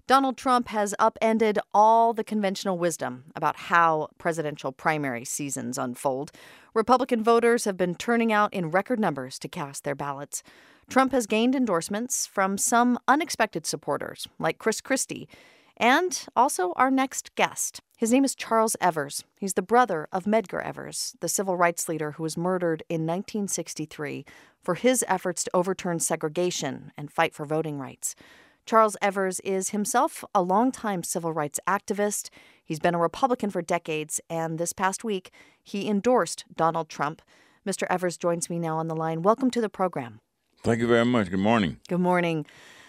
Donald Trump has upended all the conventional wisdom about how presidential primary seasons unfold. Republican voters have been turning out in record numbers to cast their ballots. Trump has gained endorsements from some unexpected supporters, like Chris Christie, and also our next guest. His name is Charles Evers. He's the brother of Medgar Evers, the civil rights leader who was murdered in 1963 for his efforts to overturn segregation and fight for voting rights. Charles Evers is himself a longtime civil rights activist. He's been a Republican for decades, and this past week, he endorsed Donald Trump. Mr. Evers joins me now on the line. Welcome to the program. Thank you very much. Good morning. Good morning.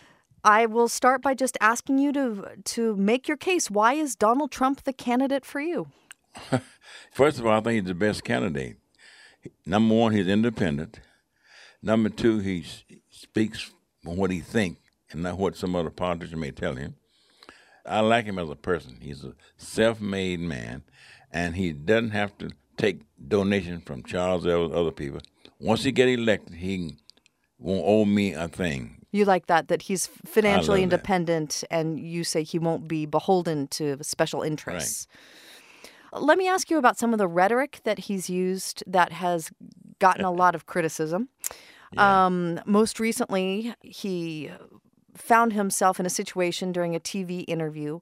I will start by just asking you to make your case. Why is Donald Trump the candidate for you? First of all, I think he's the best candidate. Number one, he's independent. Number two, he speaks on what he thinks and not what some other politician may tell him. I like him as a person. He's a self-made man, and he doesn't have to take donations from Charles Evers or other people. Once he get elected, he won't owe me a thing. You like that he's financially independent, and you say he won't be beholden to special interests. Right. Let me ask you about some of the rhetoric that he's used that has gotten a lot of criticism. Yeah. Most recently, he found himself in a situation during a TV interview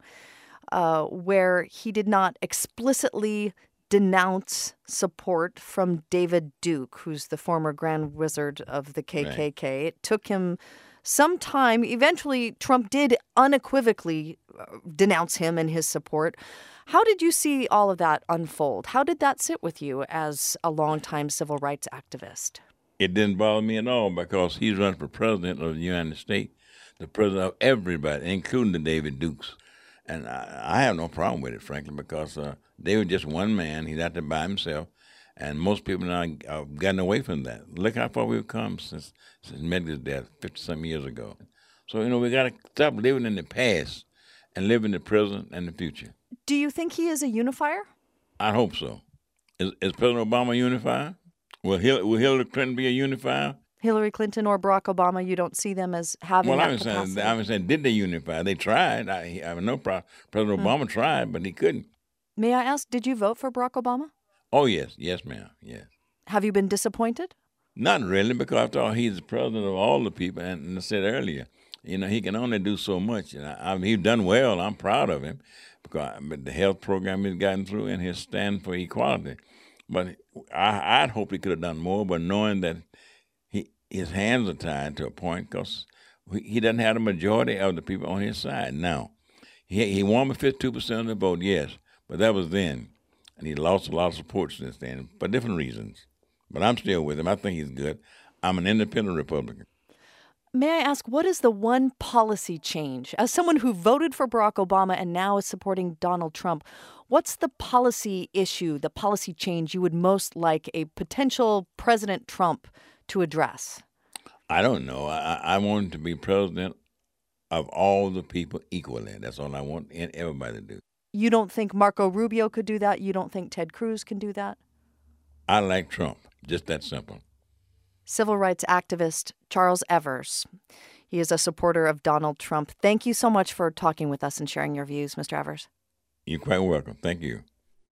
where he did not explicitly denounce support from David Duke, who's the former Grand Wizard of the KKK. Right. It took him some time. Eventually, Trump did unequivocally denounce him and his support. How did you see all of that unfold? How did that sit with you as a longtime civil rights activist? It didn't bother me at all because he's running for president of the United States, the president of everybody, including the David Dukes. And I have no problem with it, frankly, because David just one man. He's out there by himself. And most people now have gotten away from that. Look how far we've come since Medgar's death 50-some years ago. So, we got to stop living in the past and live in the present and the future. Do you think he is a unifier? I hope so. Is President Obama a unifier? Will Hillary Clinton be a unifier? Hillary Clinton or Barack Obama, you don't see them as having that capacity? I'm saying, did they unify? They tried. I have no problem. President Obama tried, but he couldn't. May I ask, did you vote for Barack Obama? Oh, yes. Yes, ma'am. Yes. Have you been disappointed? Not really, because after all, he's the president of all the people. And I said earlier, he can only do so much. And he's done well. I'm proud of him because the health program he's gotten through and his stand for equality. But I'd hoped he could have done more, but knowing that his hands are tied to a point because he doesn't have the majority of the people on his side now. He won with 52% of the vote, yes, but that was then. And he lost a lot of support since then for different reasons. But I'm still with him. I think he's good. I'm an independent Republican. May I ask, what is the one policy change? As someone who voted for Barack Obama and now is supporting Donald Trump, what's the policy issue, the policy change you would most like a potential President Trump to address? I don't know. I want him to be president of all the people equally. That's all I want everybody to do. You don't think Marco Rubio could do that? You don't think Ted Cruz can do that? I like Trump. Just that simple. Civil rights activist Charles Evers. He is a supporter of Donald Trump. Thank you so much for talking with us and sharing your views, Mr. Evers. You're quite welcome. Thank you.